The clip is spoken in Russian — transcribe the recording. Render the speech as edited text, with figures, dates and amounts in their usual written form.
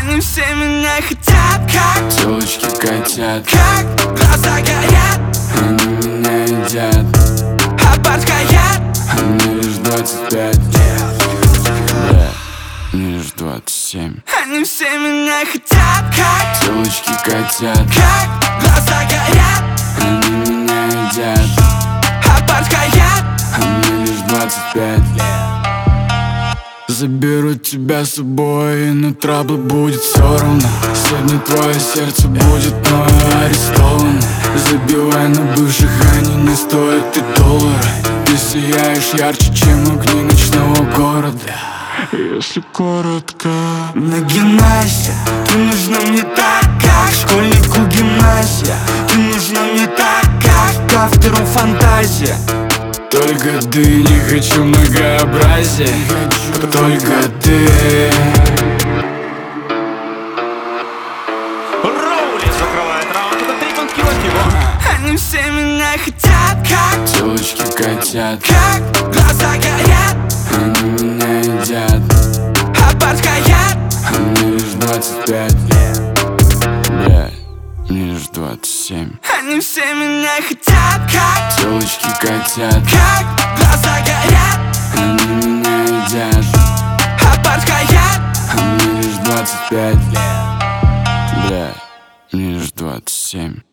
Они все меня хотят, как телочки котят, как глаза горят. они меня едят, А подходят, а мне лишь 25. Бля, мне лишь 27. они все меня хотят, как Телочки котят, как глаза горят. они меня едят, А подходят, а мне лишь 25. Заберу тебя с собой, и на траблы будет все равно. Сегодня твое сердце будет мною арестовано. Забивай на бывших, они не стоят и доллара. Ты сияешь ярче, чем огни ночного города. Если коротко, нагинайся, ты нужна мне так, как школьнику гимназия. Ты нужна мне так, как автору фантазия. только ты, не хочу многообразия. Только ты. Роули закрывает раунд, это Тейпан кивает его. Они все меня хотят, как Телочки котят, как глаза горят. они меня едят, А подходят, а мне лишь 25. Бля, мне лишь 27. они все меня хотят, как Телочки котят, как глаза горят. они меня едят, А подходят, а мне лишь 25. Бля, мне лишь 27.